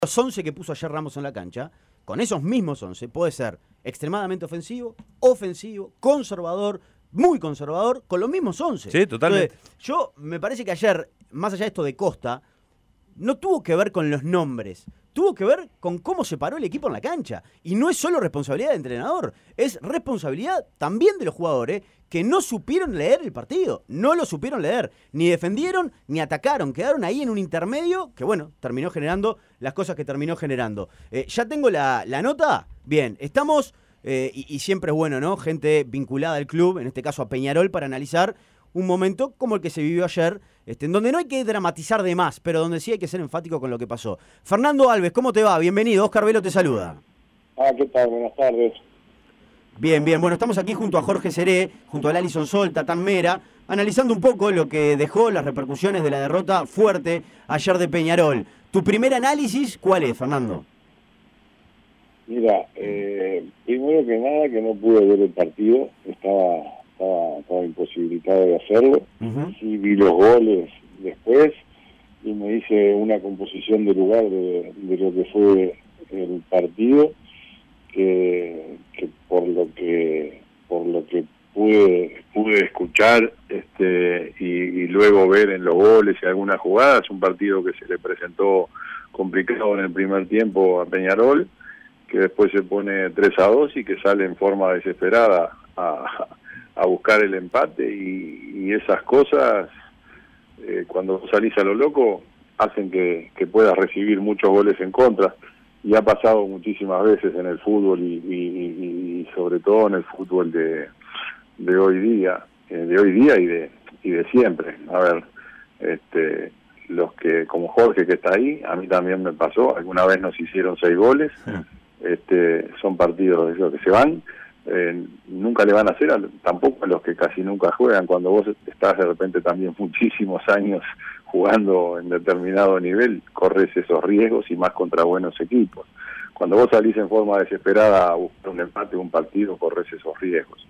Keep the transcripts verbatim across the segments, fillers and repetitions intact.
Los once que puso ayer Ramos en la cancha, con esos mismos once, puede ser extremadamente ofensivo, ofensivo, conservador, muy conservador, con los mismos once. Sí, totalmente. Entonces, yo me parece que ayer, más allá de esto de Costa, no tuvo que ver con los nombres, tuvo que ver con cómo se paró el equipo en la cancha. Y no es solo responsabilidad del entrenador, es responsabilidad también de los jugadores que no supieron leer el partido, no lo supieron leer, ni defendieron ni atacaron, quedaron ahí en un intermedio que, bueno, terminó generando las cosas que terminó generando. Eh, ya tengo la, la nota, bien, estamos, eh, y, y siempre es bueno, ¿no? Gente vinculada al club, en este caso a Peñarol, para analizar un momento como el que se vivió ayer, este, en donde no hay que dramatizar de más, pero donde sí hay que ser enfático con lo que pasó. Fernando Alves, ¿cómo te va? Bienvenido, Oscar Velo te saluda. Ah, ¿qué tal? Buenas tardes. Bien, bien, bueno, estamos aquí junto a Jorge Seré, junto a Alison Sol, Tatán Mera, analizando un poco lo que dejó las repercusiones de la derrota fuerte ayer de Peñarol. ¿Tu primer análisis cuál es, Fernando? Mira, eh, primero que nada que no pude ver el partido, estaba, estaba, estaba imposibilitado de hacerlo. Uh-huh. Sí vi los goles después y me hice una composición de lugar de, de lo que fue el partido, que, que por lo que por lo que pude pude escuchar este y, y luego ver en los goles y algunas jugadas, un partido que se le presentó complicado en el primer tiempo a Peñarol, que después se pone tres a dos y que sale en forma desesperada a, a buscar el empate, y, y esas cosas eh, cuando salís a lo loco hacen que, que puedas recibir muchos goles en contra, y ha pasado muchísimas veces en el fútbol y, y, y, y sobre todo en el fútbol de, de hoy día, eh, de hoy día y de y de siempre. A ver, este los que, como Jorge que está ahí, a mí también me pasó, alguna vez nos hicieron seis goles, sí. este son partidos de esos que se van, eh, nunca le van a hacer a, tampoco a los que casi nunca juegan. Cuando vos estás de repente también muchísimos años jugando en determinado nivel, corres esos riesgos, y más contra buenos equipos. Cuando vos salís en forma desesperada a buscar un empate o un partido, corres esos riesgos.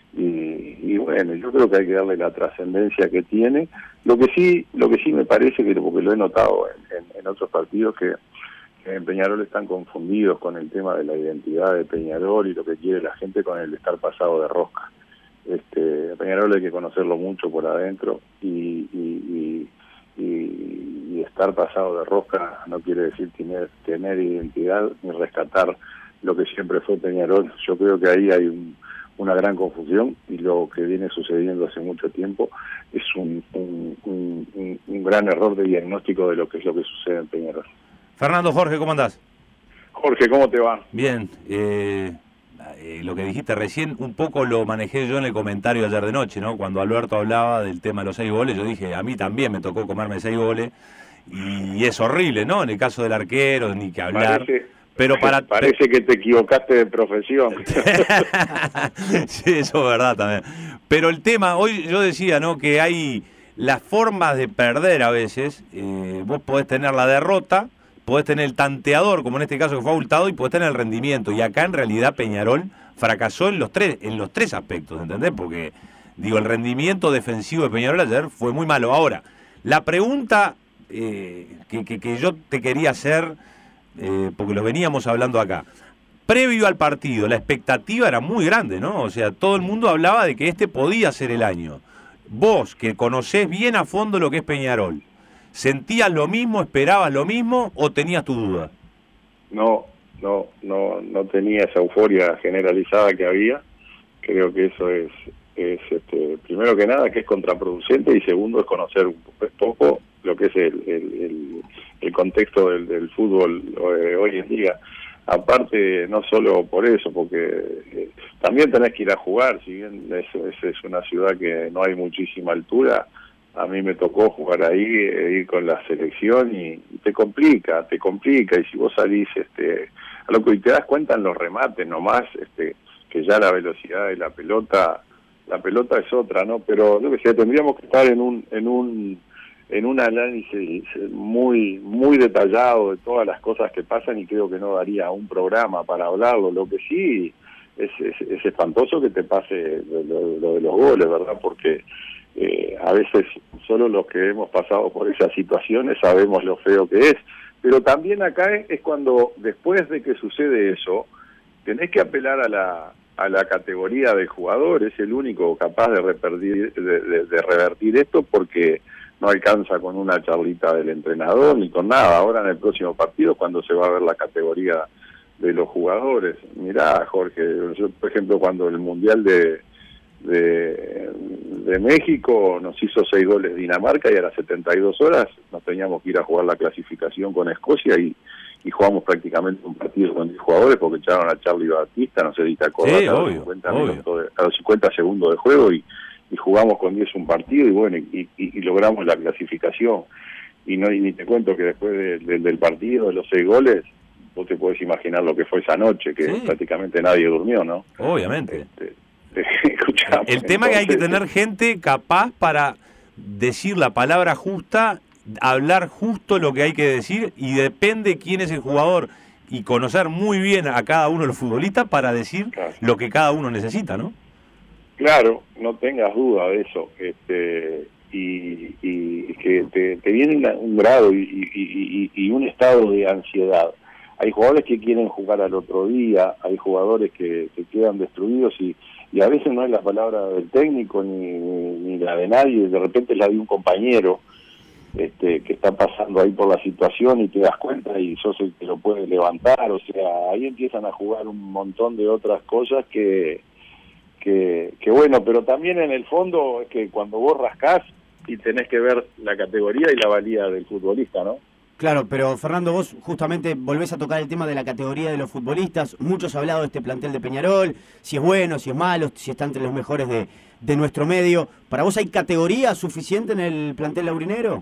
Y, y bueno, yo creo que hay que darle la trascendencia que tiene. Lo que sí lo que sí me parece, que porque lo he notado en, en, en otros partidos, que, que en Peñarol están confundidos con el tema de la identidad de Peñarol y lo que quiere la gente con el estar pasado de rosca. Este, a Peñarol hay que conocerlo mucho por adentro, y, y, y Y, y estar pasado de rosca no quiere decir tener, tener identidad ni rescatar lo que siempre fue Peñarol. Yo creo que ahí hay un, una gran confusión, y lo que viene sucediendo hace mucho tiempo es un, un, un, un gran error de diagnóstico de lo que es lo que sucede en Peñarol. Fernando, Jorge, ¿cómo andás? Jorge, ¿cómo te va? Bien, eh... Eh, lo que dijiste recién, un poco lo manejé yo en el comentario ayer de noche, ¿no? Cuando Alberto hablaba del tema de los seis goles, yo dije, a mí también me tocó comerme seis goles, y es horrible, ¿no? En el caso del arquero, ni que hablar. Parece, pero para parece que te equivocaste de profesión. Sí, eso es verdad también. Pero el tema, hoy yo decía, ¿no? Que hay las formas de perder a veces. Eh, vos podés tener la derrota, podés tener el tanteador, como en este caso que fue abultado, y podés tener el rendimiento. Y acá en realidad Peñarol fracasó en los tres, en los tres aspectos, ¿entendés? Porque, digo, el rendimiento defensivo de Peñarol ayer fue muy malo. Ahora, la pregunta eh, que, que, que yo te quería hacer, eh, porque lo veníamos hablando acá, previo al partido, la expectativa era muy grande, ¿no? O sea, todo el mundo hablaba de que este podía ser el año. Vos, que conocés bien a fondo lo que es Peñarol, ¿sentías lo mismo, esperabas lo mismo o tenías tu duda? No, no, no, no tenía esa euforia generalizada que había. Creo que eso es, es este, primero que nada, que es contraproducente, y segundo es conocer un poco lo que es el, el, el, el contexto del, del fútbol eh, hoy en día. Aparte, no solo por eso, porque eh, también tenés que ir a jugar, si bien es, es, es una ciudad que no hay muchísima altura. A mí me tocó jugar ahí, eh, ir con la selección, y, y te complica, te complica, y si vos salís este, a lo que te das cuenta en los remates nomás, este, que ya la velocidad de la pelota, la pelota es otra, ¿no? Pero lo que sea, tendríamos que estar en un, en un, en un análisis muy, muy detallado de todas las cosas que pasan, y creo que no daría un programa para hablarlo. Lo que sí es, es, es espantoso que te pase lo, lo, lo de los goles, ¿verdad? Porque Eh, a veces solo los que hemos pasado por esas situaciones sabemos lo feo que es. Pero también acá es, es cuando, después de que sucede eso, tenés que apelar a la a la categoría del jugador, es el único capaz de revertir, de, de, de revertir esto, porque no alcanza con una charlita del entrenador ni con nada. Ahora en el próximo partido, cuando se va a ver la categoría de los jugadores. Mirá, Jorge, yo, por ejemplo, cuando el Mundial de, de, de México nos hizo seis goles Dinamarca y a las setenta y dos horas nos teníamos que ir a jugar la clasificación con Escocia y y jugamos prácticamente un partido con diez jugadores porque echaron a Charlie Batista, no sé si te acordás, sí, a, los obvio, cincuenta obvio. minutos de, a los cincuenta segundos de juego y, y jugamos con diez un partido y bueno, y, y, y logramos la clasificación. Y no y ni te cuento que después de, de, del partido, de los seis goles, vos te podés imaginar lo que fue esa noche, que sí. prácticamente nadie durmió, ¿no? Obviamente. Este, escuchame, el tema es que hay que tener gente capaz para decir la palabra justa, hablar justo lo que hay que decir, y depende quién es el jugador y conocer muy bien a cada uno de los futbolistas para decir claro. lo que cada uno necesita, ¿no? Claro, no tengas duda de eso. Este y, y que te, te viene un grado y, y, y, y un estado de ansiedad. Hay jugadores que quieren jugar al otro día, hay jugadores que se quedan destruidos y, y a veces no es la palabra del técnico ni, ni la de nadie, de repente es la de un compañero Este, que está pasando ahí por la situación y te das cuenta y sos el que lo puede levantar, o sea, ahí empiezan a jugar un montón de otras cosas que, que, que bueno, pero también en el fondo es que cuando vos rascás y tenés que ver la categoría y la valía del futbolista, ¿no? Claro, pero Fernando, vos justamente volvés a tocar el tema de la categoría de los futbolistas. Muchos han hablado de este plantel de Peñarol, si es bueno, si es malo, si está entre los mejores de, de nuestro medio. ¿Para vos hay categoría suficiente en el plantel laurinero?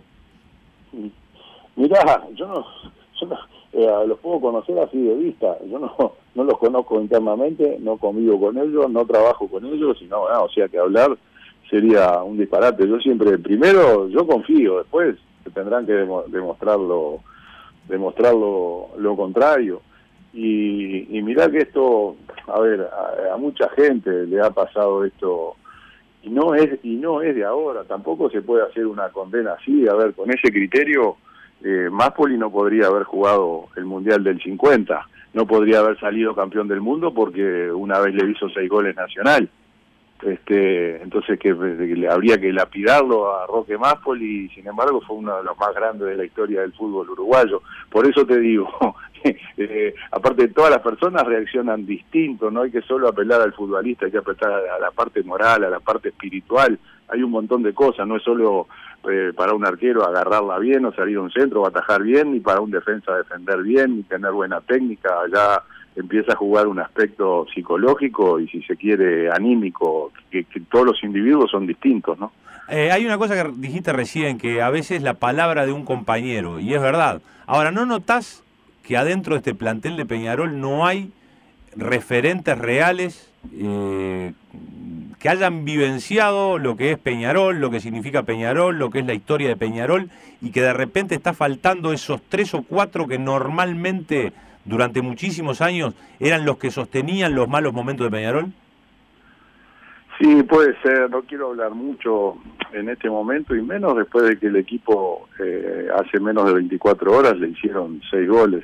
Mirá, yo no, yo no eh, los puedo conocer así de vista, yo no no los conozco internamente, no convivo con ellos, no trabajo con ellos, y no, no, o sea que hablar sería un disparate. Yo siempre, primero, yo confío, después tendrán que demo, demostrarlo, demostrarlo lo contrario. Y, y mirá que esto, a ver, a, a mucha gente le ha pasado esto. Y no es y no es de ahora, tampoco se puede hacer una condena así. A ver, con ese criterio, eh, Máspoli no podría haber jugado el Mundial del cincuenta, no podría haber salido campeón del mundo porque una vez le hizo seis goles Nacional. Este, entonces que, que habría que lapidarlo a Roque Máspoli, y sin embargo fue uno de los más grandes de la historia del fútbol uruguayo. Por eso te digo, eh, aparte todas las personas reaccionan distinto, no hay que solo apelar al futbolista, hay que apelar a la parte moral, a la parte espiritual. Hay un montón de cosas, no es solo eh, para un arquero agarrarla bien o salir a un centro o atajar bien, ni para un defensa defender bien, ni tener buena técnica. Allá empieza a jugar un aspecto psicológico y, si se quiere, anímico, que, que todos los individuos son distintos, ¿no? Eh, hay una cosa que dijiste recién, que a veces la palabra de un compañero, y es verdad. Ahora, ¿no notás que adentro de este plantel de Peñarol no hay referentes reales eh, que hayan vivenciado lo que es Peñarol, lo que significa Peñarol, lo que es la historia de Peñarol, y que de repente está faltando esos tres o cuatro que normalmente durante muchísimos años eran los que sostenían los malos momentos de Peñarol? Sí, puede ser, no quiero hablar mucho en este momento, y menos después de que el equipo eh, hace menos de veinticuatro horas le hicieron seis goles.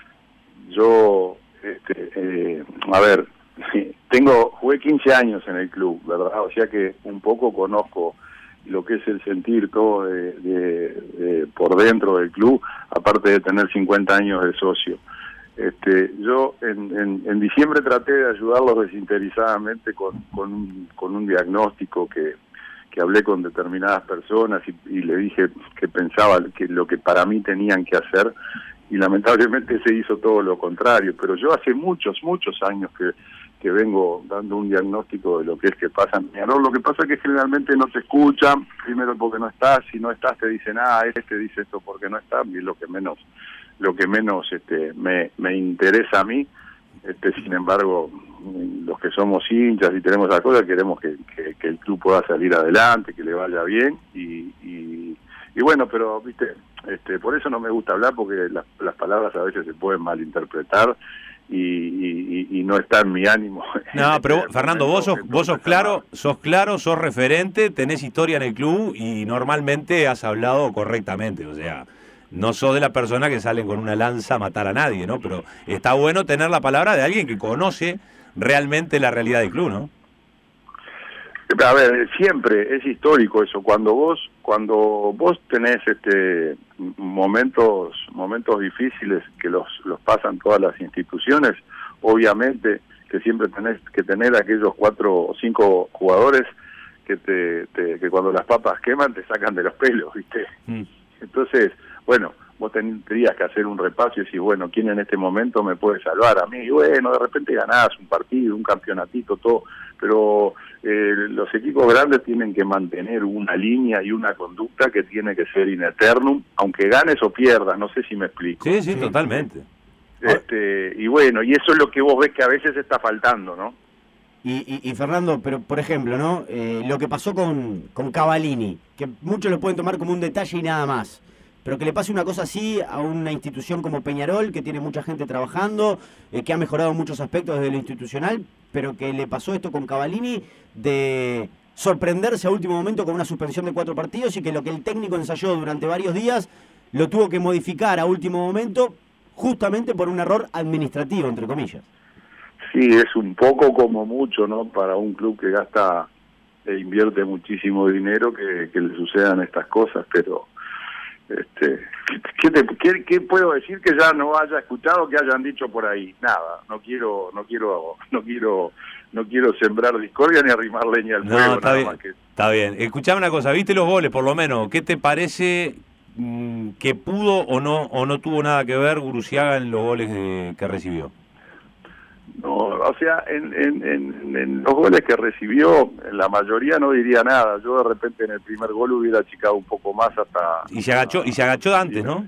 Yo, este, eh, a ver, tengo jugué quince años en el club, ¿verdad? O sea que un poco conozco lo que es el sentir todo de, de, de, por dentro del club, aparte de tener cincuenta años de socio. Este, yo en, en, en diciembre traté de ayudarlos desinteresadamente con, con, un, con un diagnóstico que, que hablé con determinadas personas y, y le dije que pensaba que lo que para mí tenían que hacer, y lamentablemente se hizo todo lo contrario. Pero yo hace muchos, muchos años que, que vengo dando un diagnóstico de lo que es que pasa en Peñarol. Lo que pasa es que generalmente no te escuchan, primero porque no estás, si no estás te dicen, ah, este dice esto porque no está, y es lo que menos lo que menos este, me, me interesa a mí. Este, sin embargo, los que somos hinchas y tenemos esa cosa, queremos que, que, que el club pueda salir adelante, que le vaya bien, y, y, y bueno, pero viste, este, por eso no me gusta hablar, porque las, las palabras a veces se pueden malinterpretar y, y, y no está en mi ánimo. No, pero Fernando, vos sos, vos sos claro, sos claro, sos referente, tenés historia en el club y normalmente has hablado correctamente, o sea, no sos de la persona que salen con una lanza a matar a nadie, ¿no? Pero está bueno tener la palabra de alguien que conoce realmente la realidad del club, ¿no? A ver, siempre es histórico eso. Cuando vos, cuando vos tenés este momentos, momentos difíciles que los, los pasan todas las instituciones, obviamente que siempre tenés que tener aquellos cuatro o cinco jugadores que te, te que cuando las papas queman te sacan de los pelos, ¿viste? Mm. Entonces, bueno, vos tendrías que hacer un repaso y decir, bueno, ¿quién en este momento me puede salvar a mí? Y bueno, de repente ganás un partido, un campeonatito, todo, pero eh, los equipos grandes tienen que mantener una línea y una conducta que tiene que ser in eternum, aunque ganes o pierdas, no sé si me explico. Sí, sí, totalmente. Este, y bueno, y eso es lo que vos ves que a veces está faltando, ¿no? Y, y, y Fernando, pero por ejemplo, ¿no? Eh, lo que pasó con, con Cavallini, que muchos lo pueden tomar como un detalle y nada más, pero que le pase una cosa así a una institución como Peñarol, que tiene mucha gente trabajando, eh, que ha mejorado muchos aspectos desde lo institucional, pero que le pasó esto con Cavallini de sorprenderse a último momento con una suspensión de cuatro partidos y que lo que el técnico ensayó durante varios días lo tuvo que modificar a último momento justamente por un error administrativo, entre comillas. Sí, es un poco como mucho, ¿no? Para un club que gasta e invierte muchísimo dinero que, que le sucedan estas cosas, pero este, ¿qué, te, qué, ¿qué puedo decir que ya no haya escuchado, que hayan dicho por ahí? Nada, no quiero, no quiero, no quiero, no quiero sembrar discordia ni arrimar leña al fuego. No, está nada bien, más que... está bien. Escuchame una cosa, ¿viste los goles por lo menos? ¿Qué te parece mmm, que pudo o no o no tuvo nada que ver Guruziaga en los goles de, que recibió? No, o sea, en, en, en, en los goles que recibió, en la mayoría no diría nada. Yo de repente en el primer gol hubiera achicado un poco más hasta... Y se agachó, y se agachó antes, ¿no?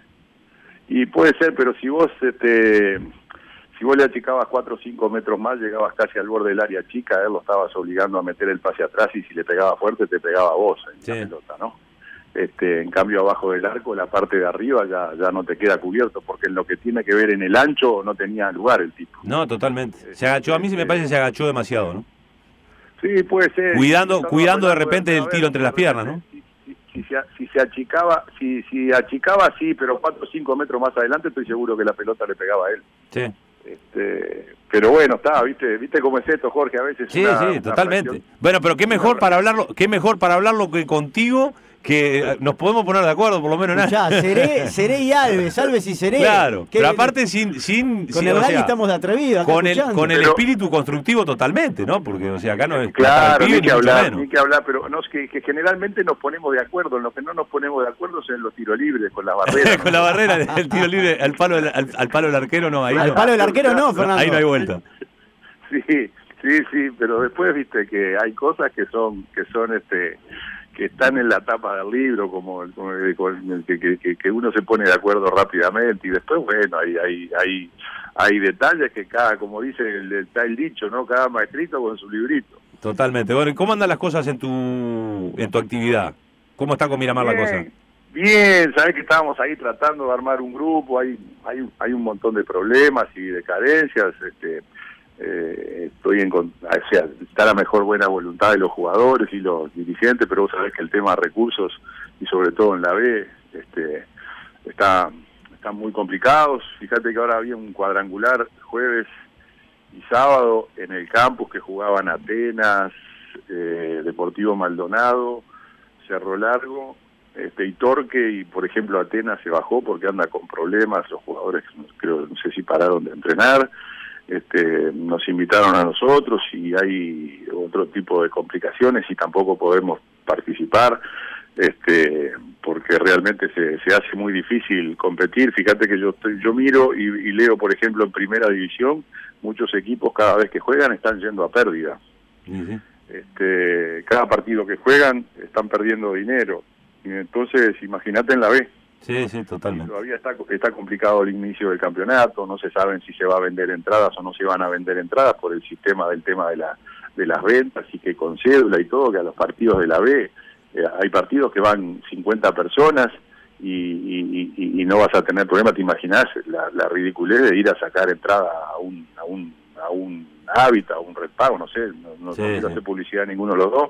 Y puede ser, pero si vos este, si vos le achicabas cuatro o cinco metros más, llegabas casi al borde del área chica, él lo estabas obligando a meter el pase atrás y si le pegaba fuerte te pegaba a vos en sí. La pelota, ¿no? Este, en cambio abajo del arco, la parte de arriba ya, ya no te queda cubierto, porque en lo que tiene que ver en el ancho no tenía lugar el tipo. No, totalmente. Se agachó, a mí sí me parece que se agachó demasiado, ¿no? Sí, puede ser. Cuidando, si cuidando de repente el tiro entre las piernas, ¿no? Si, si, si, se, si se achicaba, si, si achicaba sí, pero cuatro o cinco metros más adelante estoy seguro que la pelota le pegaba a él. Sí. Este, pero bueno, está, viste, viste cómo es esto, Jorge, a veces. Sí, una, sí, una totalmente. fracción, bueno, pero qué mejor para hablarlo, qué mejor para hablarlo que contigo, que nos podemos poner de acuerdo, por lo menos en Ya, Seré, Seré y Alves, Alves y Seré. Claro, pero aparte sin... sin con sin, el o sea, estamos de atrevidos. Con el, con el pero, espíritu constructivo totalmente, ¿no? Porque, o sea, acá no es... Claro, pibe, ni que hablar, ni ni que hablar, pero no, es que, que generalmente nos ponemos de acuerdo, en lo que no nos ponemos de acuerdo es en los tiros libres, con las barreras. Con la barrera, el tiro libre, al palo, del, al, al palo del arquero no, ahí Al no. palo del arquero no, Fernando. Ahí no hay vuelta. Sí, sí, sí, pero después, viste, que hay cosas que son, que son, este... que están en la tapa del libro, como, como que, que, que uno se pone de acuerdo rápidamente y después, bueno, hay hay hay, hay detalles que cada, como dice el, está el dicho, ¿no? Cada maestrito con su librito. Totalmente. Bueno, ¿y cómo andan las cosas en tu en tu actividad? ¿Cómo está con Miramar bien, la cosa? Bien, sabés que estábamos ahí tratando de armar un grupo, hay hay hay un montón de problemas y de carencias, este Eh, estoy en, o sea, está la mejor buena voluntad de los jugadores y los dirigentes, pero vos sabés que el tema de recursos y sobre todo en la B este, está están muy complicados. Fíjate que ahora había un cuadrangular jueves y sábado en el campus que jugaban Atenas, eh, Deportivo Maldonado, Cerro Largo, este, y Torque, y por ejemplo Atenas se bajó porque anda con problemas, los jugadores creo no sé si pararon de entrenar. Este, nos invitaron a nosotros y hay otro tipo de complicaciones y tampoco podemos participar este, porque realmente se, se hace muy difícil competir. Fíjate que yo estoy, yo miro y, y leo, por ejemplo, en primera división, muchos equipos cada vez que juegan están yendo a pérdida. Uh-huh. Este, cada partido que juegan están perdiendo dinero. Y entonces, imagínate en la B. Sí, sí, totalmente. Todavía está, está complicado el inicio del campeonato, no se saben si se va a vender entradas o no se van a vender entradas por el sistema del tema de la de las ventas, y que con cédula y todo, que a los partidos de la B, eh, hay partidos que van cincuenta personas y, y, y, y no vas a tener problema. Te imaginás la, la ridiculez de ir a sacar entrada a un a un a un hábitat, a un repago, no sé, no, no, sí, no quiero sí. hacer publicidad a ninguno de los dos,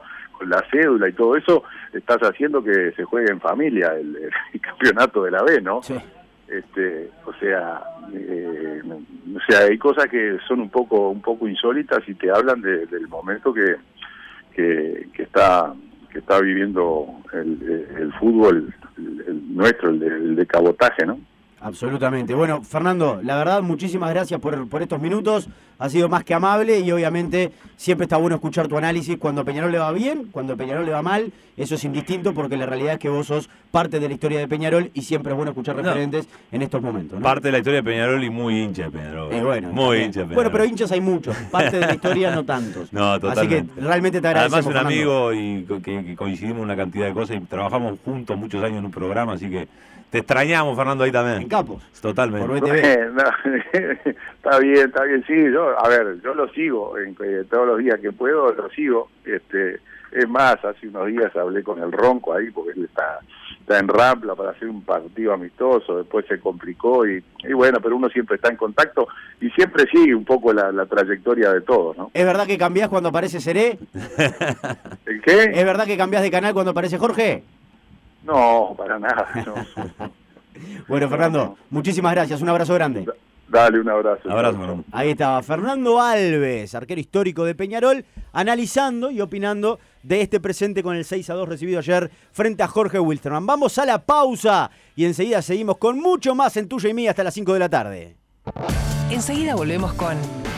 la cédula y todo eso, estás haciendo que se juegue en familia el, el campeonato de la B, ¿no? Sí. Este, o sea, eh, o sea, hay cosas que son un poco, un poco insólitas y te hablan de, del momento que, que, que está, que está viviendo el, el fútbol, el, el nuestro, el de, el de cabotaje, ¿no? Absolutamente. Bueno, Fernando, la verdad, muchísimas gracias por, por estos minutos. Ha sido más que amable y obviamente siempre está bueno escuchar tu análisis cuando a Peñarol le va bien, cuando a Peñarol le va mal. Eso es indistinto porque la realidad es que vos sos parte de la historia de Peñarol y siempre es bueno escuchar referentes no. en estos momentos, ¿no? Parte de la historia de Peñarol y muy hincha de Peñarol. Eh, bueno, muy también. hincha de Peñarol. Bueno, pero hinchas hay muchos. Parte de la historia no tantos. No, totalmente. Así que realmente te agradecemos, Además un Fernando. amigo y que, que coincidimos en una cantidad de cosas y trabajamos juntos muchos años en un programa, así que te extrañamos, Fernando, ahí también. En Capos. Totalmente. Por B T V. No, está bien, está bien, sí, yo, a ver, yo lo sigo, en, eh, todos los días que puedo lo sigo, este, es más, hace unos días hablé con el Ronco ahí, porque él está, está en Rampla para hacer un partido amistoso, después se complicó y, y bueno, pero uno siempre está en contacto y siempre sigue un poco la, la trayectoria de todos, ¿no? ¿Es verdad que cambiás cuando aparece Seré? ¿El qué? ¿Es verdad que cambiás de canal cuando aparece Jorge? No, para nada, no. Bueno, Fernando, muchísimas gracias, un abrazo grande. Dale, un abrazo. Abrazo, Fernando. Ahí estaba Fernando Alves, arquero histórico de Peñarol, analizando y opinando de este presente con el seis a dos recibido ayer frente a Jorge Wilstermann. Vamos a la pausa y enseguida seguimos con mucho más en Tuya y Mía hasta las cinco de la tarde. Enseguida volvemos con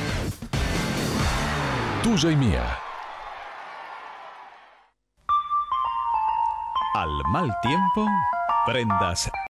Tuya y Mía. Al mal tiempo, prendas